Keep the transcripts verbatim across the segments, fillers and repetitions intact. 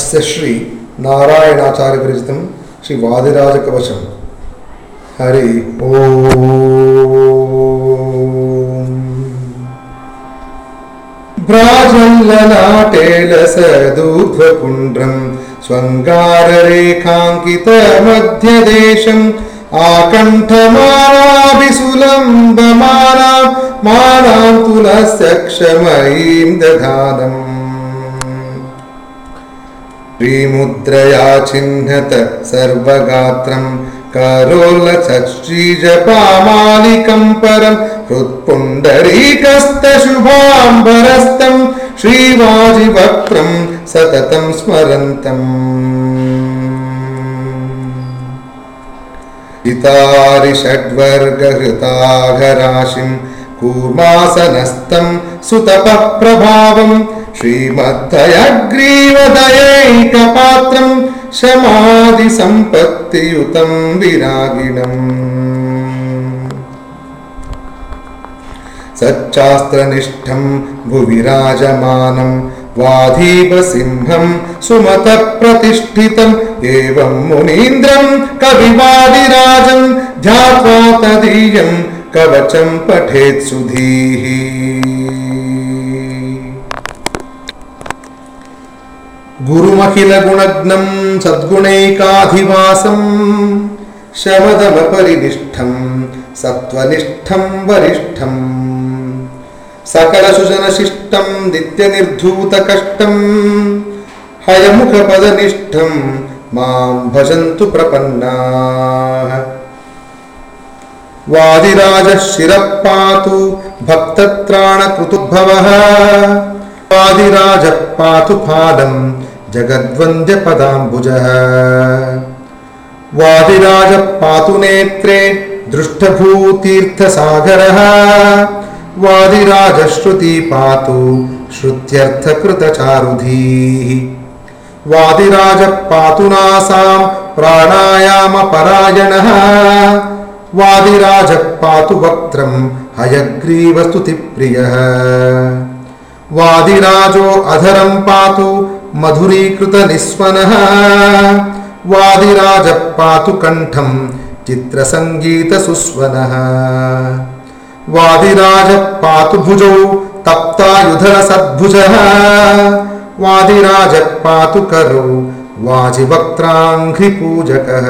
अस्य श्री नारायणाचार्य विरचितं श्री वादिराज कवचम्। हरि ओम। भ्राजल्ललाटेलसदूर्ध्वपुण्ड्रं स्वङ्गाररेखाङ्कितमध्यदेशम् आकण्ठमालाभिसुलम्बमानां मानां तुलस्य क्षमयीं दधानम् श्रीमुद्रया चिह्नत सर्वगात्रं करोलसश्रीजपामालिकं परं हृत्पुण्डरीकस्तशुभाम्बरस्तं श्रीवाजिवक्त्रं सततं स्मरन्तम् हितारिषड्वर्गहृताघराशिं कूर्मासनस्थं सुतपप्रभावं श्रीमद्धयग्रीवदयैकपात्रं शमादिसम्पत्तियुतं विरागिणम् सच्चास्त्रनिष्ठं भुविराजमानं वाधीवसिंहं सुमतप्रतिष्ठितम् एवं मुनीन्द्रं कविवादिराजं ध्यात्वा तदीयं कवचं पठेत् सुधीः। गुरुमखिलगुणज्ञं सद्गुणैकाधिवासं शमदमपरिनिष्ठं सत्त्वनिष्ठं वरिष्ठं सकलसुजनशिष्टं नित्यनिर्धूतकष्टं हयमुखपदनिष्ठं मां भजन्तु प्रपन्नाः। वादिराजः शिरः पातु भक्तत्राणकृतुद्भवः वादिराजः पातु पादं जगद्वन्द्यपदाम्बुजः वादिराजः पातु नेत्रे दृष्टभूतीर्थसागरः वादिराजः श्रुति पातु श्रुत्यर्थकृतचारुधीः वादिराजः पातु नासां प्राणायामपरायणः वादिराजः पातु वक्त्रं हयग्रीवस्तुतिप्रियः वादिराजो अधरं पातु मधुरीकृतनिस्वनः वादिराजः पातु कण्ठं चित्रसङ्गीतसुस्वनः वादिराजः पातु भुजौ तप्तायुधरसद्भुजः वादिराजः पातु करौ वाजिवक्त्राङ्घ्रिपूजकः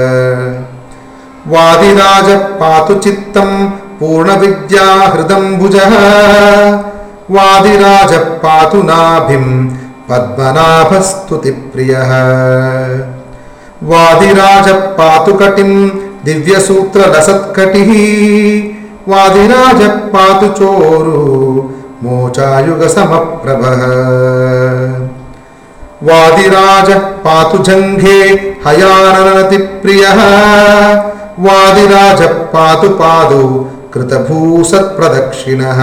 वादिराजः पातु चित्तं पूर्णविद्याहृदम्बुजः वादिराजः पातु नाभिं पद्मनाभस्तुतिप्रियः वादिराजः पातु कटिं दिव्यसूत्रलसत्कटिः वादिराजः पातु चोरु मोचायुगसमप्रभः वादिराजः पातु जङ्घे हयाननतिप्रियः वादिराजः पातु पादौ कृतभूसत्प्रदक्षिणः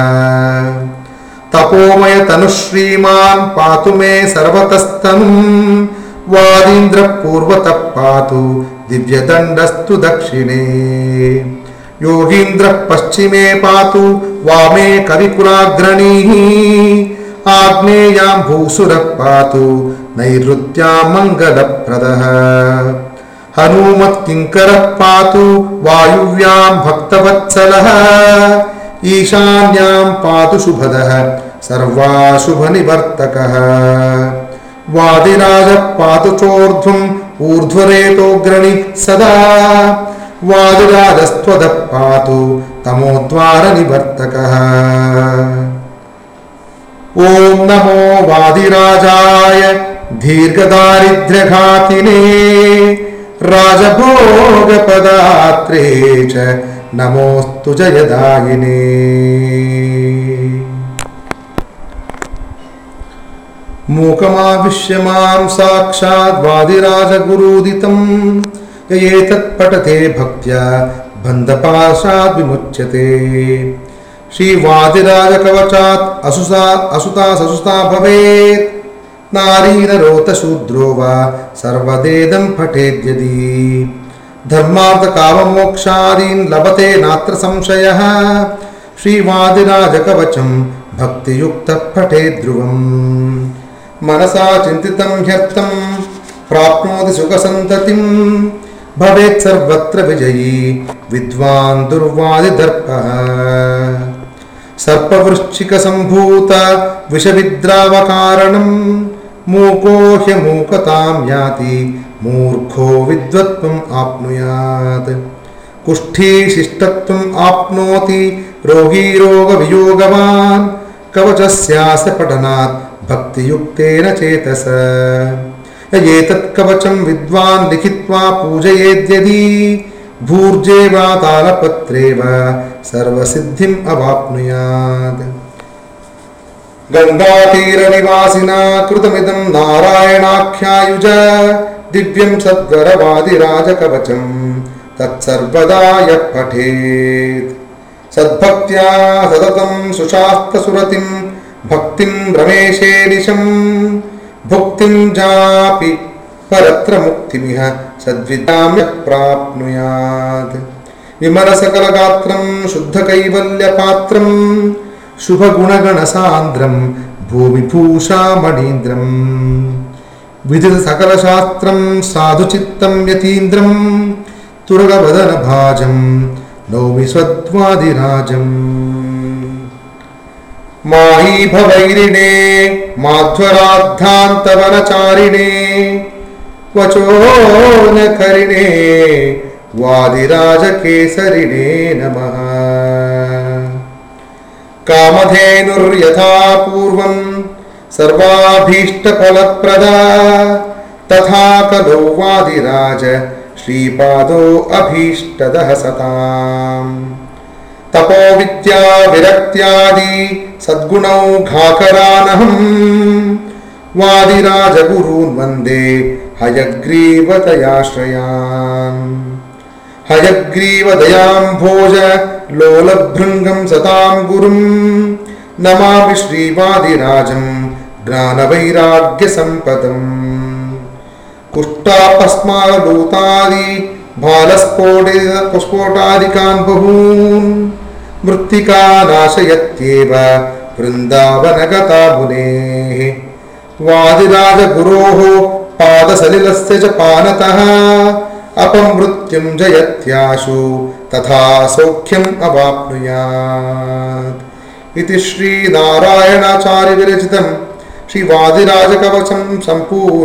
तपोमयतनुश्रीमान् पातु मे सर्वतस्तनुं वादीन्द्रः पूर्वतः पातु दिव्यदण्डस्तु दक्षिणे योगीन्द्रः पश्चिमे पातु वामे कविकुलाग्रणीः आग्नेयां भूसुरः पातु नैऋत्यां मङ्गलप्रदः हनूमत्किङ्करः पातु वायुव्यां भक्तवत्सलः ईशान्यां पातु शुभदः सर्वाशुभनिवर्तकः वादिराजः पातु चोर्ध्वम् ऊर्ध्वरेतोऽग्रणि सदा वादिराजस्त्वदः पातु तमोद्वारनिवर्तकः ॐ नमो वादिराजाय दीर्घदारिद्र्यघातिने राजभोगपदात्रे च नमोऽस्तु जयदायिने। मूकमाविश्य मां साक्षात् वादिराजगुरूदितं ययेतत् पठते भक्त्या बन्धपाशात् विमुच्यते। श्रीवादिराजकवचात् असुसा असुता ससुता भवेत् नारीनरोतशूद्रो वा सर्वदेदं पठेद्यदि धर्मार्थकाममोक्षादीन् लभते नात्र संशयः। श्रीवादिराजकवचं भक्तियुक्तः पठेत् ध्रुवम् मनसा चिन्तितं ह्यर्थं प्राप्नोति सुखसन्ततिं भवेत् सर्वत्र विजयी विद्वान् दुर्वादिदर्पः सर्पवृश्चिकसम्भूत विषविद्रावकारणं मूको ह्यमूकतां याति मूर्खो विद्वत्त्वम् आप्नुयात् कुष्ठी शिष्टत्वम् आप्नोति रोगी रोगवियोगवान् कवचस्यास्य पठनात् भक्तियुक्तेन चेतसा एतत् कवचं विद्वान् लिखित्वा पूजयेद्यदि भूर्जे वा तालपत्रे वा सर्वसिद्धिम् अवाप्नुयात् गङ्गातीरनिवासिना कृतमिदं नारायणाख्यायुज दिव्यं सद्वरवादिराजकवचं तत्सर्वदा यः पठेत् सद्भक्त्या सततं सुशास्त्रसुरतिं भक्तिं रमेशे निशं भुक्तिं जापि परत्र मुक्तिमिह सद्विद्यां यः प्राप्नुयात् विमलसकलगात्रं शुद्धकैवल्यपात्रं शुभगुणगणसान्द्रं भूमिभूषामणीन्द्रं विदितसकलशास्त्रं साधुचित्तं यतीन्द्रं तुरगवदनभाजं नौमि स्वद्वादिराजम् माही भवैरिणे माध्वराद्धान्तवनचारिणे वचोनकरिणे वादिराजकेसरिणे नमः कामधेनुर्यथा पूर्वं सर्वाभीष्टफलप्रदा तथा कलौ वादिराज श्रीपादो अभीष्टदः सताम् तपो विद्या विरक्त्यादि सद्गुणौघाकरानहं वादिराजगुरून् वन्दे हयग्रीवदयाश्रयान् हयग्रीवदयाम्भोज लोलभृङ्गं सतां गुरुं नमामि श्रीवादिराजं ज्ञानवैराग्यसम्पदम् कुष्ठापस्मारभूतादि भालस्फोटादिकान् बहून् मृत्तिका नाशयत्येव वृन्दावनगता मुनेः वादिराजगुरोः पादसलिलस्य च पानतः अपमृत्युं जयत्याशु तथा सौख्यम् अवाप्नुयात् इति श्रीनारायणाचार्यविरचितं श्रीवादिराजकवचं सम्पूर्णम्।